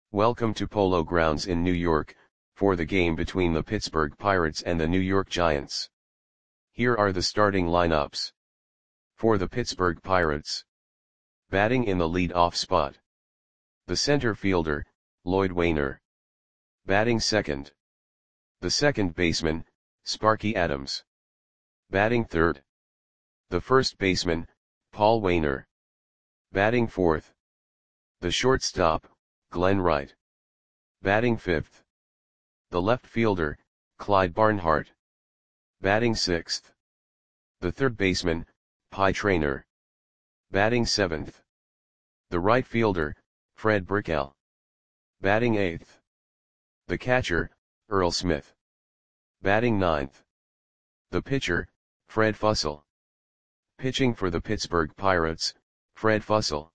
Welcome to Polo Grounds in New York, for the game between the Pittsburgh Pirates and the New York Giants. Here are the starting lineups. For the Pittsburgh Pirates. Batting in the lead-off spot. The center fielder, Lloyd Waner. Batting second. The second baseman, Sparky Adams. Batting third. The first baseman, Paul Waner. Batting fourth. The shortstop, Glenn Wright. Batting fifth. The left fielder, Clyde Barnhart. Batting sixth. The third baseman, Pie Traynor. Batting seventh. The right fielder, Fred Brickell. Batting eighth. The catcher, Earl Smith. Batting ninth. The pitcher, Fred Fussell. Pitching for the Pittsburgh Pirates, Fred Fussell.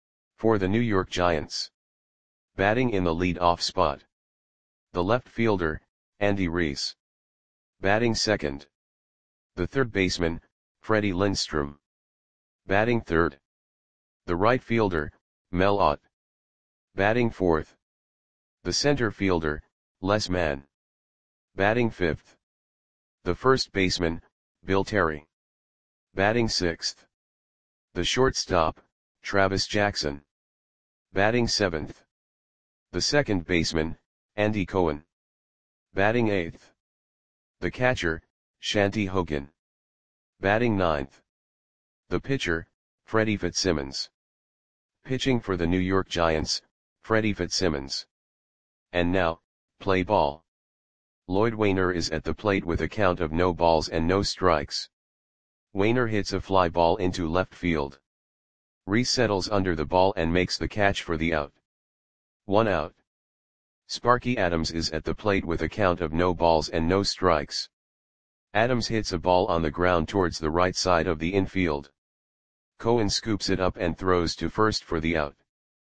For the New York Giants. Batting in the lead-off spot. The left fielder, Andy Reese. Batting second. The third baseman, Freddie Lindstrom. Batting third. The right fielder, Mel Ott. Batting fourth. The center fielder, Les Mann. Batting fifth. The first baseman, Bill Terry. Batting sixth. The shortstop, Travis Jackson. Batting seventh. The second baseman, Andy Cohen. Batting eighth. The catcher, Shanty Hogan. Batting ninth. The pitcher, Freddie Fitzsimmons. Pitching for the New York Giants, Freddie Fitzsimmons. And now, play ball. Lloyd Waner is at the plate with a count of no balls and no strikes. Waner hits a fly ball into left field. Reese settles under the ball and makes the catch for the out. 1 out. Sparky Adams is at the plate with a count of no balls and no strikes. Adams hits a ball on the ground towards the right side of the infield. Cohen scoops it up and throws to first for the out.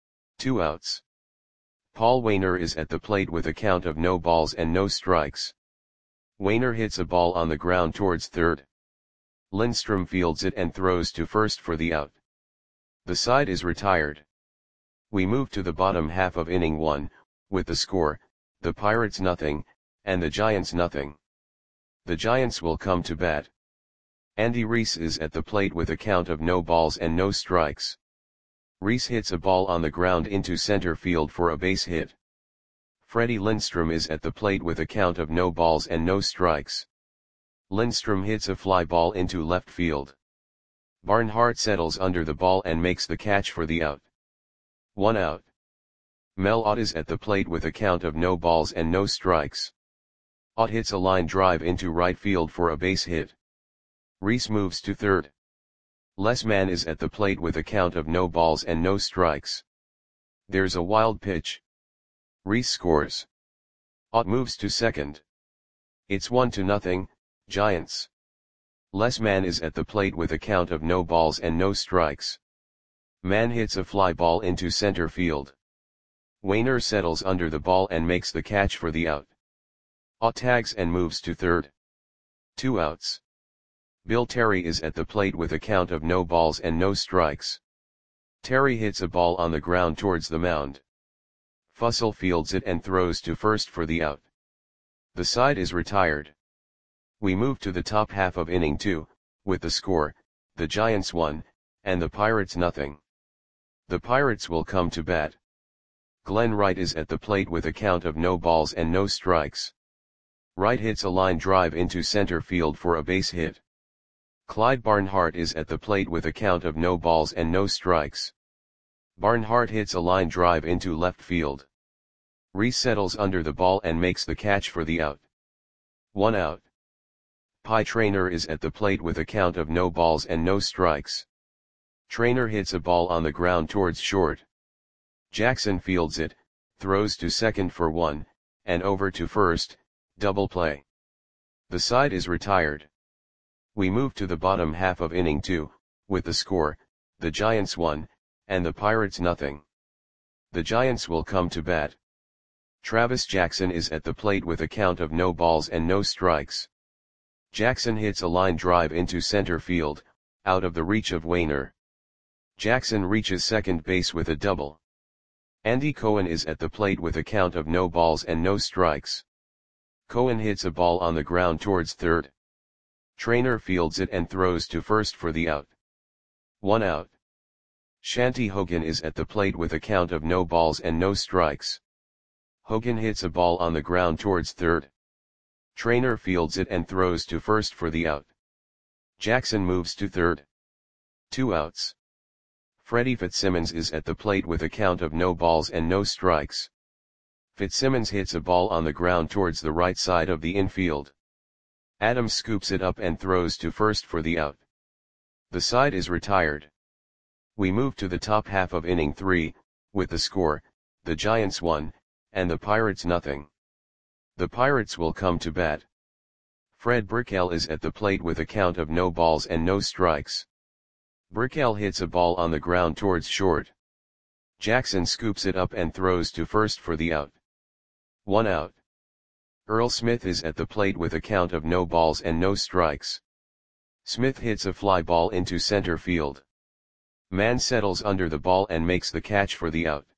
2 outs. Paul Waner is at the plate with a count of no balls and no strikes. Waner hits a ball on the ground towards third. Lindstrom fields it and throws to first for the out. The side is retired. We move to the bottom half of inning 1, with the score, the Pirates nothing, and the Giants nothing. The Giants will come to bat. Andy Reese is at the plate with a count of no balls and no strikes. Reese hits a ball on the ground into center field for a base hit. Freddie Lindstrom is at the plate with a count of no balls and no strikes. Lindstrom hits a fly ball into left field. Barnhart settles under the ball and makes the catch for the out. 1 out. Mel Ott is at the plate with a count of no balls and no strikes. Ott hits a line drive into right field for a base hit. Reese moves to third. Les Mann is at the plate with a count of no balls and no strikes. There's a wild pitch. Reese scores. Ott moves to second. It's 1-0, Giants. Les Mann is at the plate with a count of no balls and no strikes. Mann hits a fly ball into center field. Waner settles under the ball and makes the catch for the out. Ott tags and moves to third. 2 outs. Bill Terry is at the plate with a count of no balls and no strikes. Terry hits a ball on the ground towards the mound. Fussell fields it and throws to first for the out. The side is retired. We move to the top half of inning 2, with the score, the Giants 1, and the Pirates nothing. The Pirates will come to bat. Glenn Wright is at the plate with a count of no balls and no strikes. Wright hits a line drive into center field for a base hit. Clyde Barnhart is at the plate with a count of no balls and no strikes. Barnhart hits a line drive into left field. Reese settles under the ball and makes the catch for the out. 1 out. Pie Traynor is at the plate with a count of no balls and no strikes. Traynor hits a ball on the ground towards short. Jackson fields it, throws to second for 1, and over to first, double play. The side is retired. We move to the bottom half of inning 2, with the score, the Giants 1, and the Pirates nothing. The Giants will come to bat. Travis Jackson is at the plate with a count of no balls and no strikes. Jackson hits a line drive into center field, out of the reach of Waner. Jackson reaches second base with a double. Andy Cohen is at the plate with a count of no balls and no strikes. Cohen hits a ball on the ground towards third. Trainer fields it and throws to first for the out. 1 out. Shanti Hogan is at the plate with a count of no balls and no strikes. Hogan hits a ball on the ground towards third. Trainer fields it and throws to first for the out. Jackson moves to third. 2 outs. Freddie Fitzsimmons is at the plate with a count of no balls and no strikes. Fitzsimmons hits a ball on the ground towards the right side of the infield. Adams scoops it up and throws to first for the out. The side is retired. We move to the top half of inning 3, with the score, the Giants 1, and the Pirates nothing. The Pirates will come to bat. Fred Brickell is at the plate with a count of no balls and no strikes. Brickell hits a ball on the ground towards short. Jackson scoops it up and throws to first for the out. 1 out. Earl Smith is at the plate with a count of no balls and no strikes. Smith hits a fly ball into center field. Mann settles under the ball and makes the catch for the out.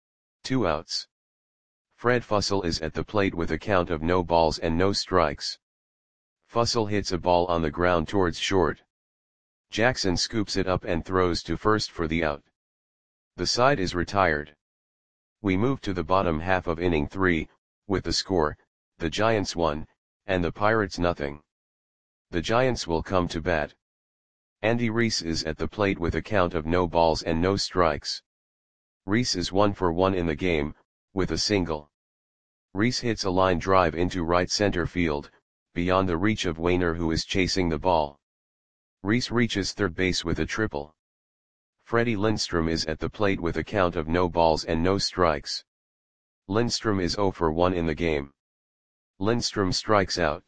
2 outs. Fred Fussell is at the plate with a count of no balls and no strikes. Fussell hits a ball on the ground towards short. Jackson scoops it up and throws to first for the out. The side is retired. We move to the bottom half of inning 3, with the score, the Giants 1, and the Pirates nothing. The Giants will come to bat. Andy Reese is at the plate with a count of no balls and no strikes. Reese is 1 for 1 in the game, with a single. Reese hits a line drive into right center field, beyond the reach of Wayner, who is chasing the ball. Reese reaches third base with a triple. Freddie Lindstrom is at the plate with a count of no balls and no strikes. Lindstrom is 0 for 1 in the game. Lindstrom strikes out.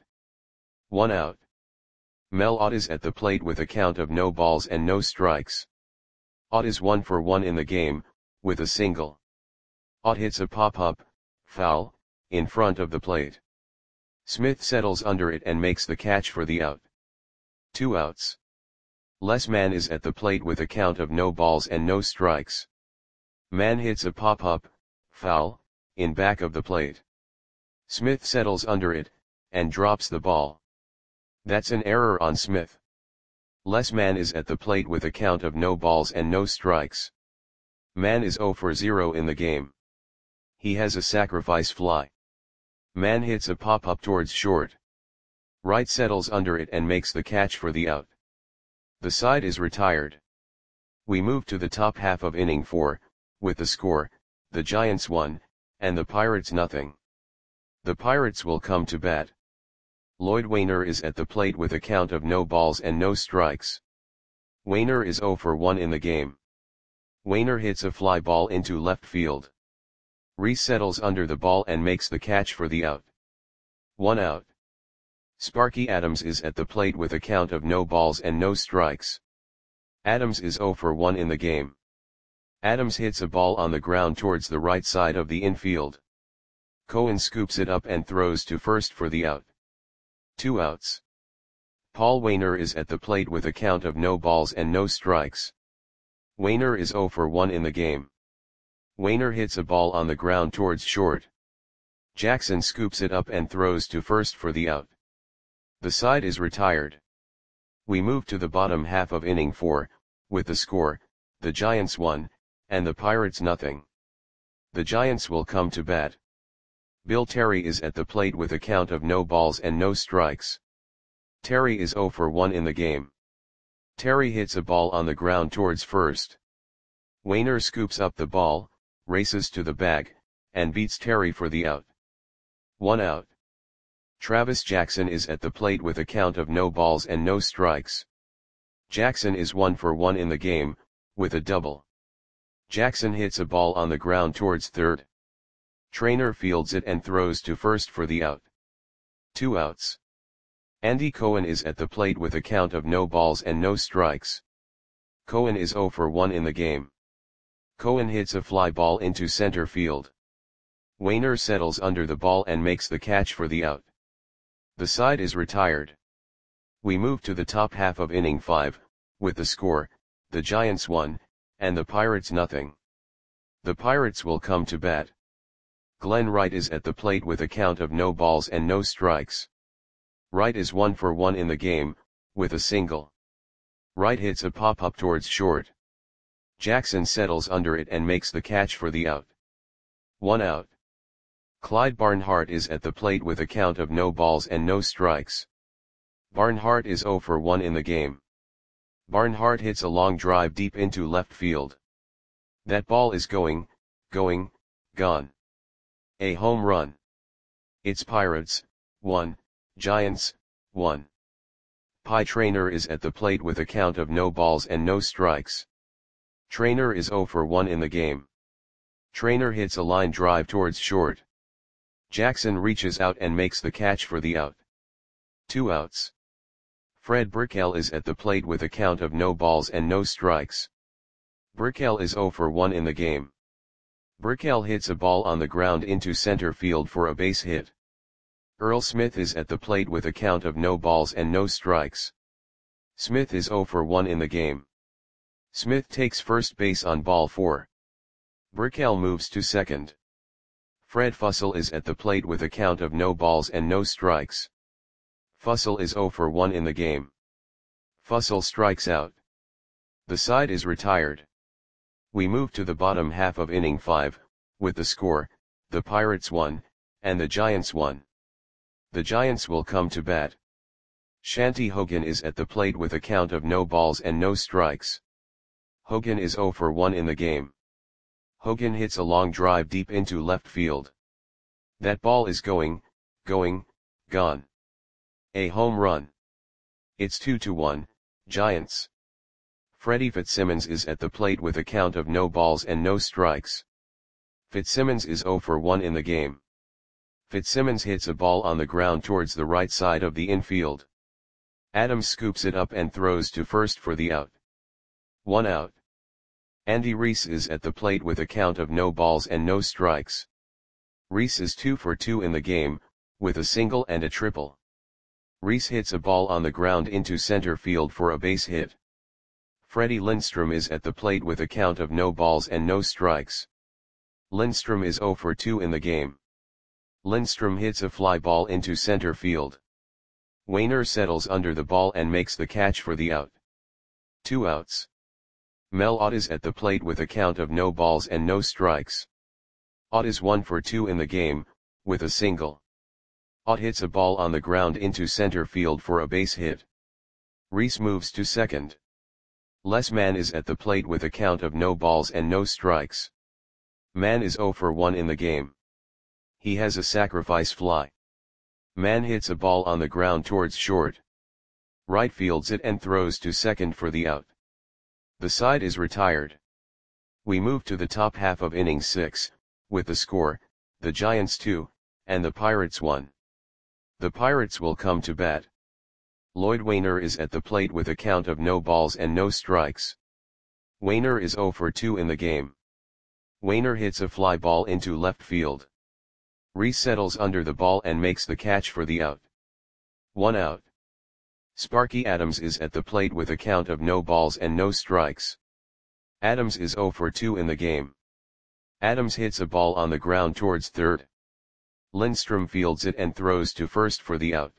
1 out. Mel Ott is at the plate with a count of no balls and no strikes. Ott is 1 for 1 in the game, with a single. Ott hits a pop-up, foul, in front of the plate. Smith settles under it and makes the catch for the out. 2 outs. Les Mann is at the plate with a count of no balls and no strikes. Mann hits a pop-up, foul, in back of the plate. Smith settles under it, and drops the ball. That's an error on Smith. Les Mann is at the plate with a count of no balls and no strikes. Mann is 0 for 0 in the game. He has a sacrifice fly. Mann hits a pop-up towards short. Wright settles under it and makes the catch for the out. The side is retired. We move to the top half of inning 4, with the score, the Giants 1, and the Pirates nothing. The Pirates will come to bat. Lloyd Wayner is at the plate with a count of no balls and no strikes. Wayner is 0 for 1 in the game. Wayner hits a fly ball into left field. Reese settles under the ball and makes the catch for the out. 1 out. Sparky Adams is at the plate with a count of no balls and no strikes. Adams is 0 for 1 in the game. Adams hits a ball on the ground towards the right side of the infield. Cohen scoops it up and throws to first for the out. 2 outs. Paul Wayner is at the plate with a count of no balls and no strikes. Wayner is 0 for 1 in the game. Wayner hits a ball on the ground towards short. Jackson scoops it up and throws to first for the out. The side is retired. We move to the bottom half of inning 4, with the score, the Giants 1, and the Pirates nothing. The Giants will come to bat. Bill Terry is at the plate with a count of no balls and no strikes. Terry is 0 for 1 in the game. Terry hits a ball on the ground towards first. Wayner scoops up the ball, races to the bag, and beats Terry for the out. 1 out. Travis Jackson is at the plate with a count of no balls and no strikes. Jackson is 1 for 1 in the game, with a double. Jackson hits a ball on the ground towards third. Trainer fields it and throws to first for the out. 2 outs. Andy Cohen is at the plate with a count of no balls and no strikes. Cohen is 0 for 1 in the game. Cohen hits a fly ball into center field. Wayner settles under the ball and makes the catch for the out. The side is retired. We move to the top half of inning 5, with the score, the Giants 1, and the Pirates nothing. The Pirates will come to bat. Glenn Wright is at the plate with a count of no balls and no strikes. Wright is 1 for 1 in the game, with a single. Wright hits a pop-up towards short. Jackson settles under it and makes the catch for the out. 1 out. Clyde Barnhart is at the plate with a count of no balls and no strikes. Barnhart is 0 for 1 in the game. Barnhart hits a long drive deep into left field. That ball is gone. A home run. It's Pirates, 1, Giants, 1. Pie Traynor is at the plate with a count of no balls and no strikes. Traynor is 0 for 1 in the game. Traynor hits a line drive towards short. Jackson reaches out and makes the catch for the out. 2 outs. Fred Brickell is at the plate with a count of no balls and no strikes. Brickell is 0 for 1 in the game. Brickell hits a ball on the ground into center field for a base hit. Earl Smith is at the plate with a count of no balls and no strikes. Smith is 0 for 1 in the game. Smith takes first base on ball 4. Brickell moves to second. Fred Fussell is at the plate with a count of no balls and no strikes. Fussell is 0 for 1 in the game. Fussell strikes out. The side is retired. We move to the bottom half of inning 5, with the score, the Pirates 1, and the Giants 1. The Giants will come to bat. Shanty Hogan is at the plate with a count of no balls and no strikes. Hogan is 0 for 1 in the game. Hogan hits a long drive deep into left field. That ball is gone. A home run. It's 2-1, Giants. Freddie Fitzsimmons is at the plate with a count of no balls and no strikes. Fitzsimmons is 0 for 1 in the game. Fitzsimmons hits a ball on the ground towards the right side of the infield. Adams scoops it up and throws to first for the out. 1 out. Andy Reese is at the plate with a count of no balls and no strikes. Reese is 2 for 2 in the game, with a single and a triple. Reese hits a ball on the ground into center field for a base hit. Freddie Lindstrom is at the plate with a count of no balls and no strikes. Lindstrom is 0 for 2 in the game. Lindstrom hits a fly ball into center field. Wainer settles under the ball and makes the catch for the out. 2 outs. Mel Ott is at the plate with a count of no balls and no strikes. Ott is 1 for 2 in the game, with a single. Ott hits a ball on the ground into center field for a base hit. Reese moves to second. Les Mann is at the plate with a count of no balls and no strikes. Mann is 0 for 1 in the game. He has a sacrifice fly. Mann hits a ball on the ground towards short. Right fields it and throws to second for the out. The side is retired. We move to the top half of inning 6, with the score, the Giants 2, and the Pirates 1. The Pirates will come to bat. Lloyd Wainer is at the plate with a count of no balls and no strikes. Wainer is 0 for 2 in the game. Wainer hits a fly ball into left field. Reese settles under the ball and makes the catch for the out. 1 out. Sparky Adams is at the plate with a count of no balls and no strikes. Adams is 0 for 2 in the game. Adams hits a ball on the ground towards third. Lindstrom fields it and throws to first for the out.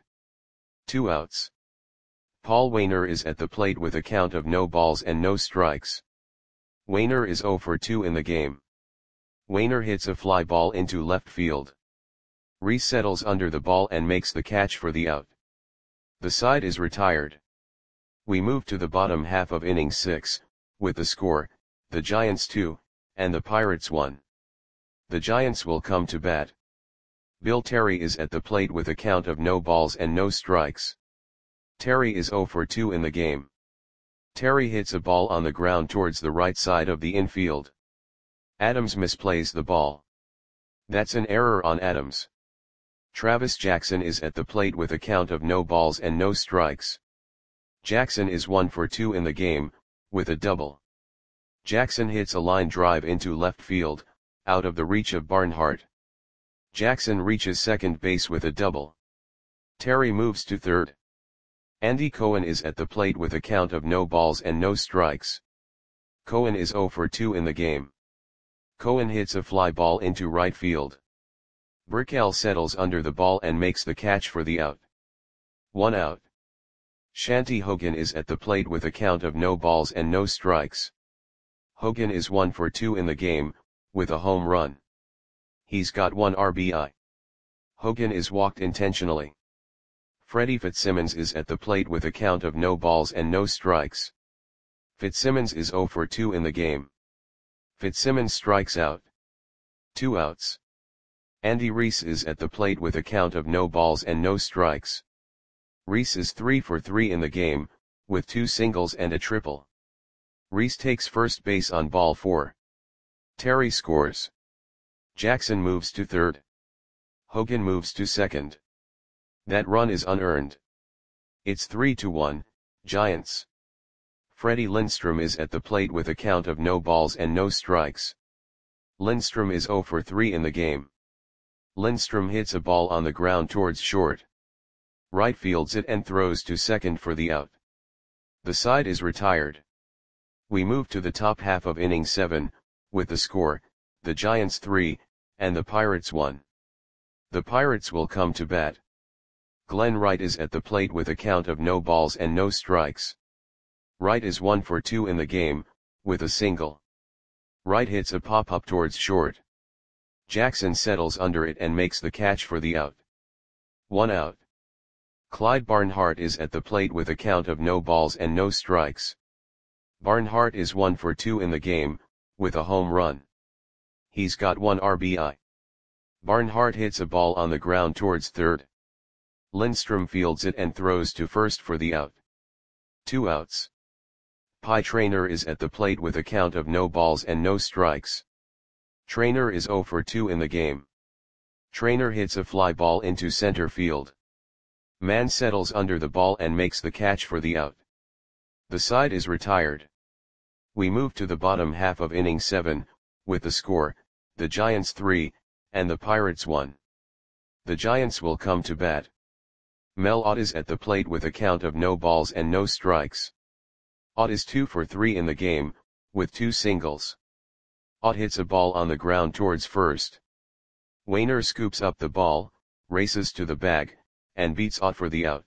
2 outs. Paul Wainer is at the plate with a count of no balls and no strikes. Wainer is 0 for 2 in the game. Wainer hits a fly ball into left field. Reese settles under the ball and makes the catch for the out. The side is retired. We move to the bottom half of inning 6, with the score, the Giants 2, and the Pirates 1. The Giants will come to bat. Bill Terry is at the plate with a count of no balls and no strikes. Terry is 0 for 2 in the game. Terry hits a ball on the ground towards the right side of the infield. Adams misplays the ball. That's an error on Adams. Travis Jackson is at the plate with a count of no balls and no strikes. Jackson is 1 for 2 in the game, with a double. Jackson hits a line drive into left field, out of the reach of Barnhart. Jackson reaches second base with a double. Terry moves to third. Andy Cohen is at the plate with a count of no balls and no strikes. Cohen is 0 for 2 in the game. Cohen hits a fly ball into right field. Burkell settles under the ball and makes the catch for the out. 1 out. Shanti Hogan is at the plate with a count of no balls and no strikes. Hogan is 1 for 2 in the game, with a home run. He's got 1 RBI. Hogan is walked intentionally. Freddie Fitzsimmons is at the plate with a count of no balls and no strikes. Fitzsimmons is 0 for 2 in the game. Fitzsimmons strikes out. 2 outs. Andy Reese is at the plate with a count of no balls and no strikes. Reese is 3 for 3 in the game, with 2 singles and a triple. Reese takes first base on ball 4. Terry scores. Jackson moves to third. Hogan moves to second. That run is unearned. It's 3-1, Giants. Freddie Lindstrom is at the plate with a count of no balls and no strikes. Lindstrom is 0 for 3 in the game. Lindstrom hits a ball on the ground towards short. Right fields it and throws to second for the out. The side is retired. We move to the top half of inning 7, with the score, the Giants 3, and the Pirates 1. The Pirates will come to bat. Glenn Wright is at the plate with a count of no balls and no strikes. Wright is 1 for 2 in the game, with a single. Wright hits a pop-up towards short. Jackson settles under it and makes the catch for the out. 1 out. Clyde Barnhart is at the plate with a count of no balls and no strikes. Barnhart is 1 for 2 in the game, with a home run. He's got 1 RBI. Barnhart hits a ball on the ground towards third. Lindstrom fields it and throws to first for the out. 2 outs. Pie Traynor is at the plate with a count of no balls and no strikes. Traynor is 0 for 2 in the game. Traynor hits a fly ball into center field. Mann settles under the ball and makes the catch for the out. The side is retired. We move to the bottom half of inning 7, with the score, the Giants 3, and the Pirates 1. The Giants will come to bat. Mel Ott is at the plate with a count of no balls and no strikes. Ott is 2 for 3 in the game, with 2 singles. Ott hits a ball on the ground towards first. Wainer scoops up the ball, races to the bag, and beats Ott for the out.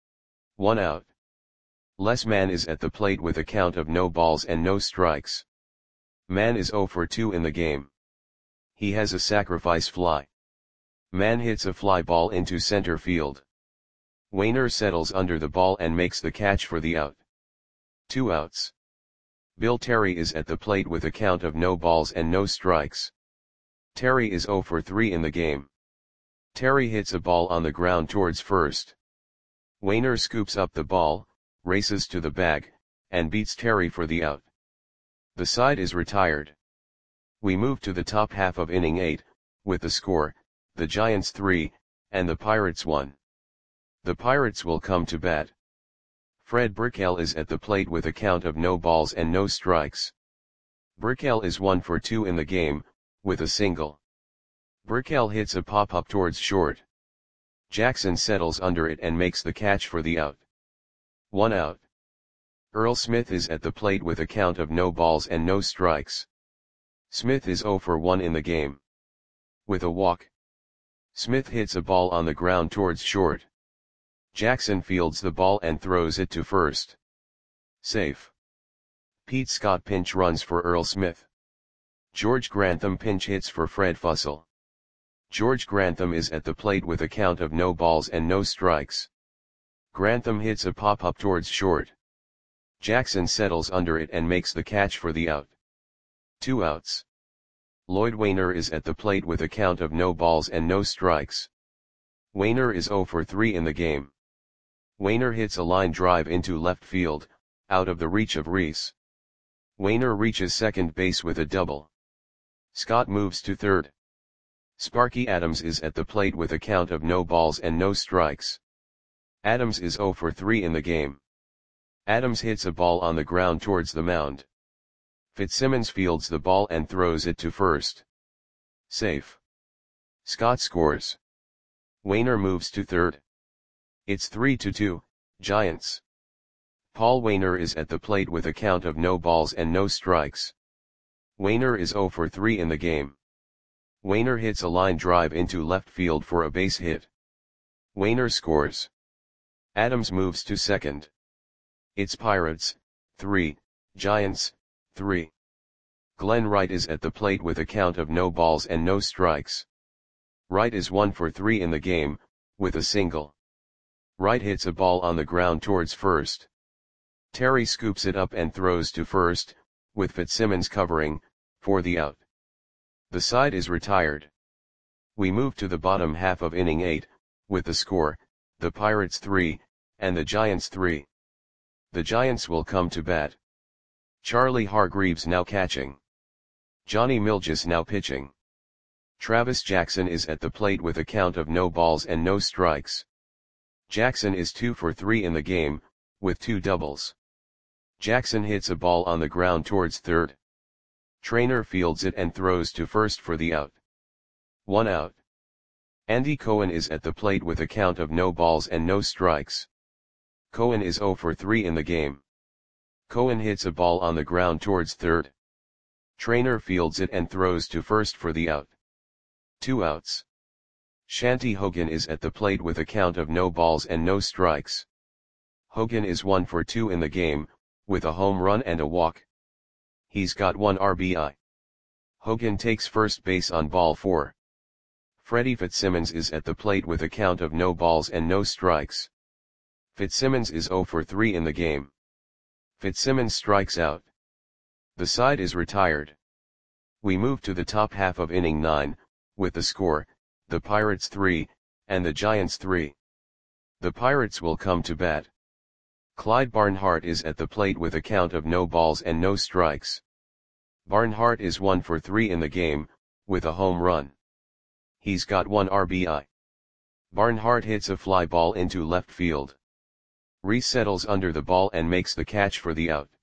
1 out. Les Mann is at the plate with a count of no balls and no strikes. Mann is 0 for 2 in the game. He has a sacrifice fly. Mann hits a fly ball into center field. Wainer settles under the ball and makes the catch for the out. 2 outs. Bill Terry is at the plate with a count of no balls and no strikes. Terry is 0 for 3 in the game. Terry hits a ball on the ground towards first. Wainer scoops up the ball, races to the bag, and beats Terry for the out. The side is retired. We move to the top half of inning 8, with the score, the Giants 3, and the Pirates 1. The Pirates will come to bat. Fred Burkell is at the plate with a count of no balls and no strikes. Burkell is 1 for 2 in the game, with a single. Burkell hits a pop-up towards short. Jackson settles under it and makes the catch for the out. 1 out. Earl Smith is at the plate with a count of no balls and no strikes. Smith is 0 for 1 in the game. With a walk. Smith hits a ball on the ground towards short. Jackson fields the ball and throws it to first. Safe. Pete Scott pinch runs for Earl Smith. George Grantham pinch hits for Fred Fussell. George Grantham is at the plate with a count of no balls and no strikes. Grantham hits a pop-up towards short. Jackson settles under it and makes the catch for the out. 2 outs. Lloyd Wainer is at the plate with a count of no balls and no strikes. Wainer is 0 for 3 in the game. Wainer hits a line drive into left field, out of the reach of Reese. Wainer reaches second base with a double. Scott moves to third. Sparky Adams is at the plate with a count of no balls and no strikes. Adams is 0 for 3 in the game. Adams hits a ball on the ground towards the mound. Fitzsimmons fields the ball and throws it to first. Safe. Scott scores. Wainer moves to third. It's 3-2, Giants. Paul Wainer is at the plate with a count of no balls and no strikes. Wainer is 0 for 3 in the game. Wainer hits a line drive into left field for a base hit. Wainer scores. Adams moves to second. It's Pirates, 3, Giants, 3. Glenn Wright is at the plate with a count of no balls and no strikes. Wright is 1 for 3 in the game, with a single. Wright hits a ball on the ground towards first. Terry scoops it up and throws to first, with Fitzsimmons covering, for the out. The side is retired. We move to the bottom half of inning 8, with the score, the Pirates 3, and the Giants 3. The Giants will come to bat. Charlie Hargreaves now catching. Johnny Milges now pitching. Travis Jackson is at the plate with a count of no balls and no strikes. Jackson is 2 for 3 in the game, with 2 doubles. Jackson hits a ball on the ground towards third. Trainer fields it and throws to first for the out. 1 out. Andy Cohen is at the plate with a count of no balls and no strikes. Cohen is 0 for 3 in the game. Cohen hits a ball on the ground towards third. Trainer fields it and throws to first for the out. 2 outs. Shanty Hogan is at the plate with a count of no balls and no strikes. Hogan is 1 for 2 in the game, with a home run and a walk. He's got 1 RBI. Hogan takes first base on ball 4. Freddie Fitzsimmons is at the plate with a count of no balls and no strikes. Fitzsimmons is 0 for 3 in the game. Fitzsimmons strikes out. The side is retired. We move to the top half of inning 9, with the score, the Pirates 3, and the Giants 3. The Pirates will come to bat. Clyde Barnhart is at the plate with a count of no balls and no strikes. Barnhart is 1 for 3 in the game, with a home run. He's got 1 RBI. Barnhart hits a fly ball into left field. Reese settles under the ball and makes the catch for the out.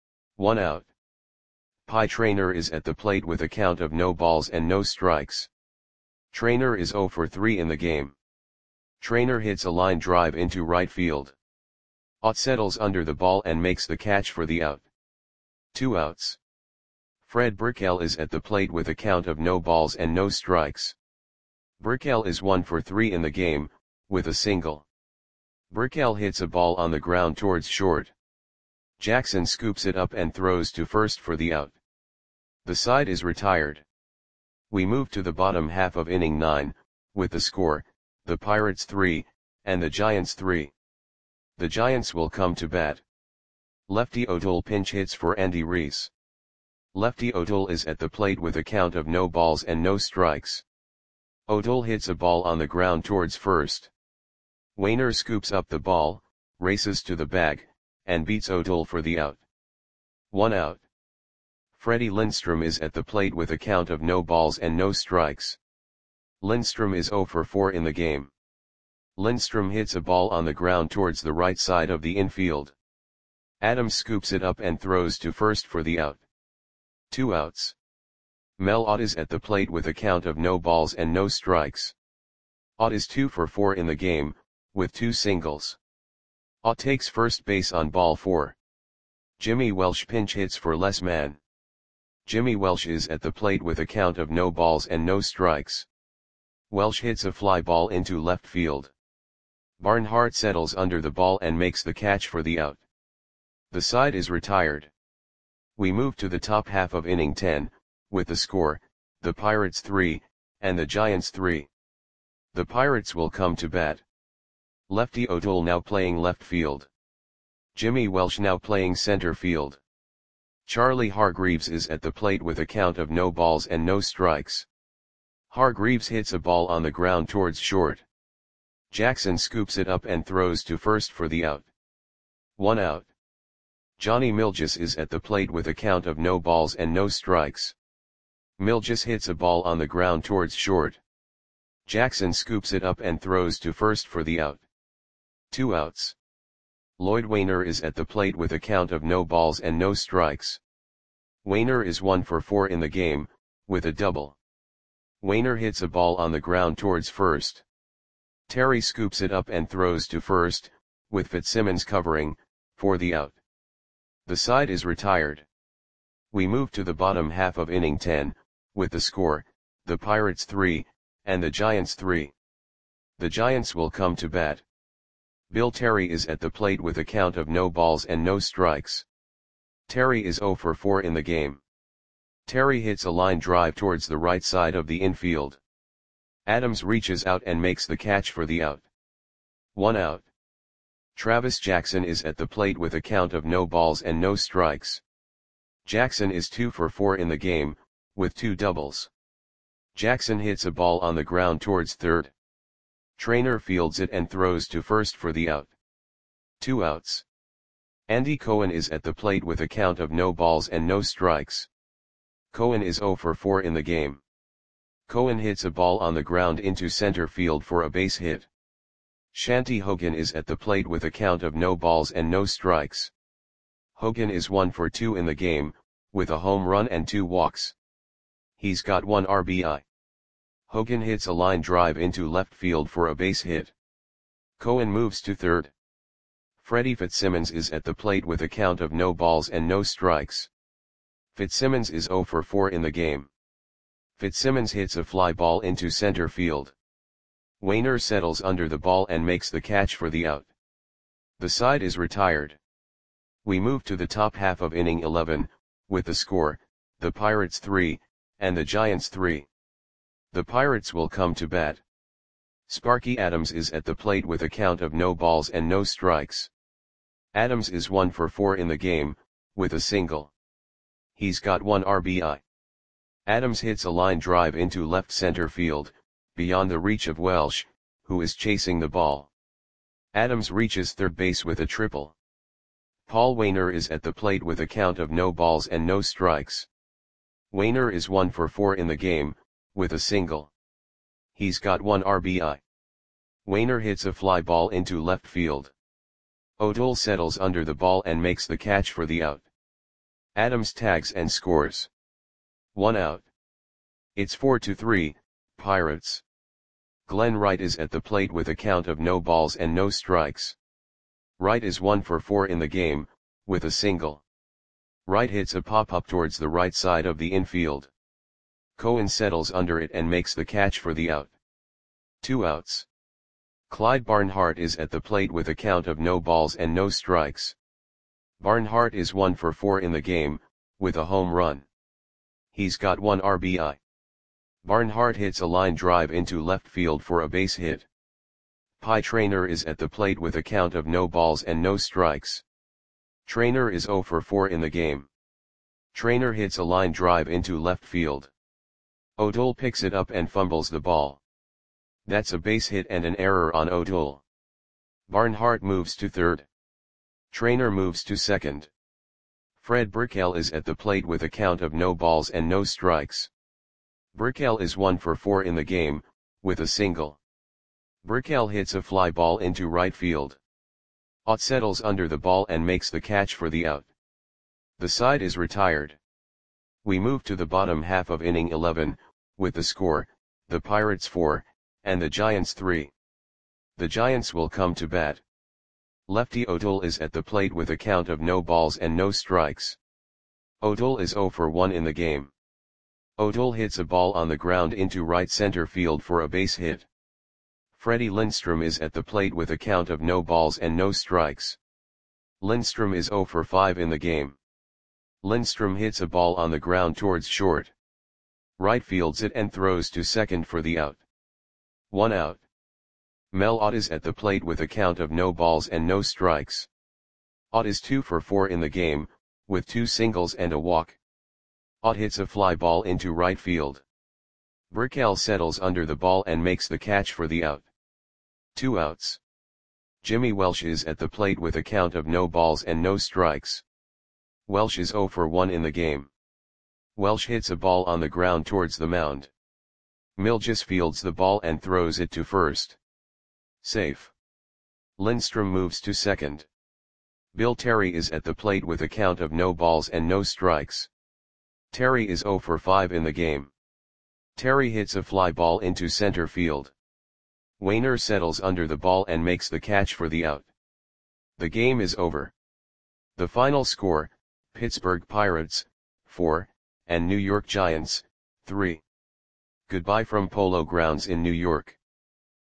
1 out. Pie Traynor is at the plate with a count of no balls and no strikes. Traynor is 0 for 3 in the game. Traynor hits a line drive into right field. Ott settles under the ball and makes the catch for the out. 2 outs. Fred Burkell is at the plate with a count of no balls and no strikes. Burkell is 1 for 3 in the game, with a single. Burkell hits a ball on the ground towards short. Jackson scoops it up and throws to first for the out. The side is retired. We move to the bottom half of inning 9, with the score, the Pirates 3, and the Giants 3. The Giants will come to bat. Lefty O'Toole pinch hits for Andy Reese. Lefty O'Toole is at the plate with a count of no balls and no strikes. O'Toole hits a ball on the ground towards first. Wainer scoops up the ball, races to the bag, and beats O'Toole for the out. 1 out. Freddie Lindstrom is at the plate with a count of no balls and no strikes. Lindstrom is 0 for 4 in the game. Lindstrom hits a ball on the ground towards the right side of the infield. Adams scoops it up and throws to first for the out. 2 outs. Mel Ott is at the plate with a count of no balls and no strikes. Ott is 2 for 4 in the game, with 2 singles. Ott takes first base on ball 4. Jimmy Welsh pinch hits for Les Mann. Jimmy Welsh is at the plate with a count of no balls and no strikes. Welsh hits a fly ball into left field. Barnhart settles under the ball and makes the catch for the out. The side is retired. We move to the top half of inning 10, with the score, the Pirates 3, and the Giants 3. The Pirates will come to bat. Lefty O'Toole now playing left field. Jimmy Welsh now playing center field. Charlie Hargreaves is at the plate with a count of no balls and no strikes. Hargreaves hits a ball on the ground towards short. Jackson scoops it up and throws to first for the out. 1 out. Johnny Milges is at the plate with a count of no balls and no strikes. Milges hits a ball on the ground towards short. Jackson scoops it up and throws to first for the out. 2 outs. Lloyd Wainer is at the plate with a count of no balls and no strikes. Wainer is 1 for 4 in the game, with a double. Wainer hits a ball on the ground towards first. Terry scoops it up and throws to first, with Fitzsimmons covering, for the out. The side is retired. We move to the bottom half of inning 10, with the score, the Pirates 3, and the Giants 3. The Giants will come to bat. Bill Terry is at the plate with a count of no balls and no strikes. Terry is 0 for 4 in the game. Terry hits a line drive towards the right side of the infield. Adams reaches out and makes the catch for the out. 1 out. Travis Jackson is at the plate with a count of no balls and no strikes. Jackson is 2 for 4 in the game, with 2 doubles. Jackson hits a ball on the ground towards third. Trainer fields it and throws to first for the out. 2 outs. Andy Cohen is at the plate with a count of no balls and no strikes. Cohen is 0 for 4 in the game. Cohen hits a ball on the ground into center field for a base hit. Shanti Hogan is at the plate with a count of no balls and no strikes. Hogan is 1 for 2 in the game, with a home run and 2 walks. He's got 1 RBI. Hogan hits a line drive into left field for a base hit. Cohen moves to third. Freddie Fitzsimmons is at the plate with a count of no balls and no strikes. Fitzsimmons is 0 for 4 in the game. Fitzsimmons hits a fly ball into center field. Wainer settles under the ball and makes the catch for the out. The side is retired. We move to the top half of inning 11, with the score, the Pirates 3, and the Giants 3. The Pirates will come to bat. Sparky Adams is at the plate with a count of no balls and no strikes. Adams is 1 for 4 in the game, with a single. He's got 1 RBI. Adams hits a line drive into left center field, beyond the reach of Welsh, who is chasing the ball. Adams reaches third base with a triple. Paul Wainer is at the plate with a count of no balls and no strikes. Wainer is 1 for 4 in the game, with a single. He's got 1 RBI. Wainer hits a fly ball into left field. O'Toole settles under the ball and makes the catch for the out. Adams tags and scores. 1 out. It's 4-3, Pirates. Glenn Wright is at the plate with a count of no balls and no strikes. Wright is 1 for 4 in the game, with a single. Wright hits a pop-up towards the right side of the infield. Cohen settles under it and makes the catch for the out. 2 outs. Clyde Barnhart is at the plate with a count of no balls and no strikes. Barnhart is 1 for 4 in the game, with a home run. He's got 1 RBI. Barnhart hits a line drive into left field for a base hit. Pie Traynor is at the plate with a count of no balls and no strikes. Traynor is 0 for 4 in the game. Traynor hits a line drive into left field. O'Toole picks it up and fumbles the ball. That's a base hit and an error on O'Toole. Barnhart moves to third. Traynor moves to second. Fred Brickell is at the plate with a count of no balls and no strikes. Brickell is 1 for 4 in the game, with a single. Brickell hits a fly ball into right field. Ott settles under the ball and makes the catch for the out. The side is retired. We move to the bottom half of inning 11, with the score, the Pirates 4, and the Giants 3. The Giants will come to bat. Lefty O'Toole is at the plate with a count of no balls and no strikes. O'Toole is 0 for 1 in the game. O'Toole hits a ball on the ground into right center field for a base hit. Freddie Lindstrom is at the plate with a count of no balls and no strikes. Lindstrom is 0 for 5 in the game. Lindstrom hits a ball on the ground towards short. Right fields it and throws to second for the out. 1 out. Mel Ott is at the plate with a count of no balls and no strikes. Ott is 2 for 4 in the game, with 2 singles and a walk. Ott hits a fly ball into right field. Brickell settles under the ball and makes the catch for the out. 2 outs. Jimmy Welsh is at the plate with a count of no balls and no strikes. Welsh is 0 for 1 in the game. Welsh hits a ball on the ground towards the mound. Milgis fields the ball and throws it to first. Safe. Lindstrom moves to second. Bill Terry is at the plate with a count of no balls and no strikes. Terry is 0 for 5 in the game. Terry hits a fly ball into center field. Wainer settles under the ball and makes the catch for the out. The game is over. The final score, Pittsburgh Pirates, 4, and New York Giants, 3. Goodbye from Polo Grounds in New York.